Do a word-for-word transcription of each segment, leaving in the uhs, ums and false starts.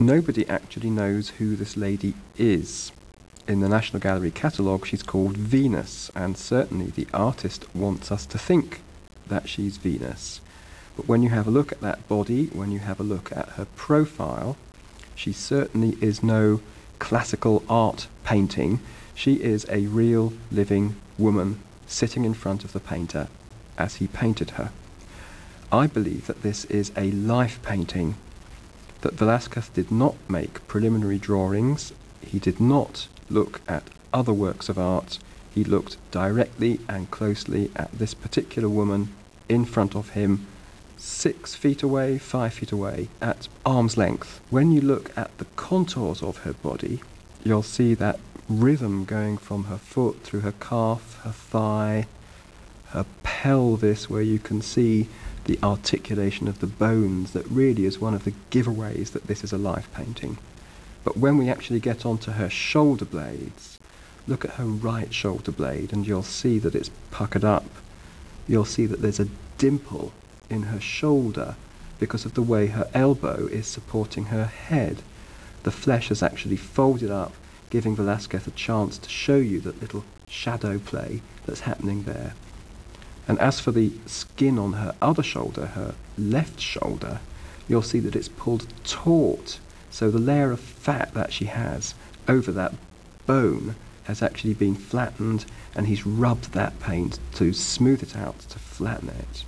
Nobody actually knows who this lady is. In the National Gallery catalogue, she's called Venus, and certainly the artist wants us to think that she's Venus. But when you have a look at that body, when you have a look at her profile, she certainly is no classical art painting. She is a real living woman sitting in front of the painter as he painted her. I believe that this is a life painting, that Velázquez did not make preliminary drawings, he did not look at other works of art, he looked directly and closely at this particular woman in front of him, six feet away, five feet away, at arm's length. When you look at the contours of her body, you'll see that rhythm going from her foot through her calf, her thigh, her pelvis, where you can see the articulation of the bones that really is one of the giveaways that this is a life painting. But when we actually get onto her shoulder blades, look at her right shoulder blade and you'll see that it's puckered up. You'll see that there's a dimple in her shoulder because of the way her elbow is supporting her head. The flesh has actually folded up, giving Velázquez a chance to show you that little shadow play that's happening there. And as for the skin on her other shoulder, her left shoulder, you'll see that it's pulled taut. So the layer of fat that she has over that bone has actually been flattened, and he's rubbed that paint to smooth it out, to flatten it.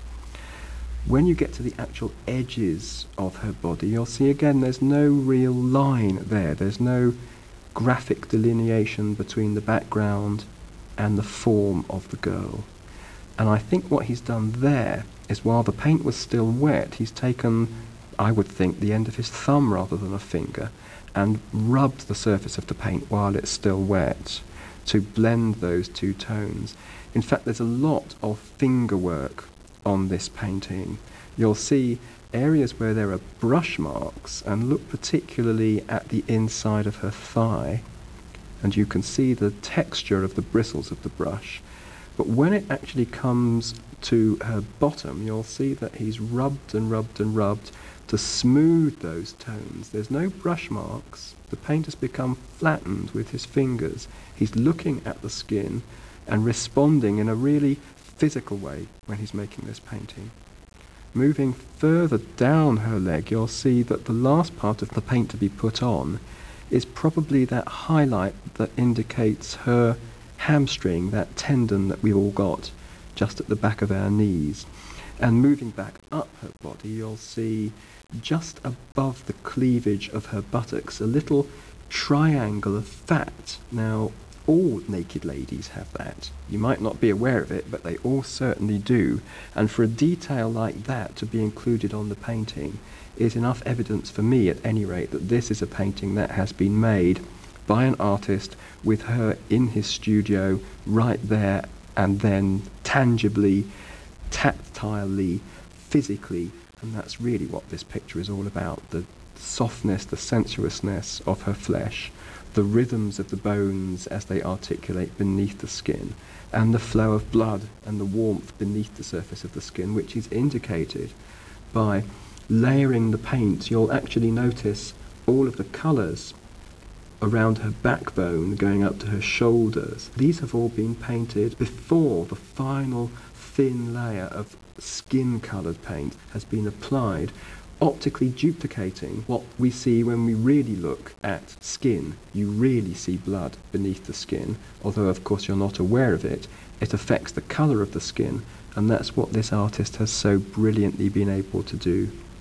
When you get to the actual edges of her body, you'll see again there's no real line there. There's no graphic delineation between the background and the form of the girl. And I think what he's done there is, while the paint was still wet, he's taken, I would think, the end of his thumb rather than a finger and rubbed the surface of the paint while it's still wet to blend those two tones. In fact, there's a lot of finger work on this painting. You'll see areas where there are brush marks, and look particularly at the inside of her thigh, and you can see the texture of the bristles of the brush. But when it actually comes to her bottom, you'll see that he's rubbed and rubbed and rubbed to smooth those tones. There's no brush marks. The paint has become flattened with his fingers. He's looking at the skin and responding in a really physical way when he's making this painting. Moving further down her leg, you'll see that the last part of the paint to be put on is probably that highlight that indicates her hamstring, that tendon that we've all got just at the back of our knees. And moving back up her body, you'll see just above the cleavage of her buttocks a little triangle of fat. Now, all naked ladies have that. You might not be aware of it, but they all certainly do. And for a detail like that to be included on the painting is enough evidence for me, at any rate, that this is a painting that has been made by an artist with her in his studio right there and then tangibly, tactilely, physically. And that's really what this picture is all about: the softness, the sensuousness of her flesh, the rhythms of the bones as they articulate beneath the skin, and the flow of blood and the warmth beneath the surface of the skin, which is indicated by layering the paint. You'll actually notice all of the colours around her backbone going up to her shoulders. These have all been painted before the final thin layer of skin-coloured paint has been applied, optically duplicating what we see when we really look at skin. You really see blood beneath the skin, although of course you're not aware of it. It affects the colour of the skin, and that's what this artist has so brilliantly been able to do.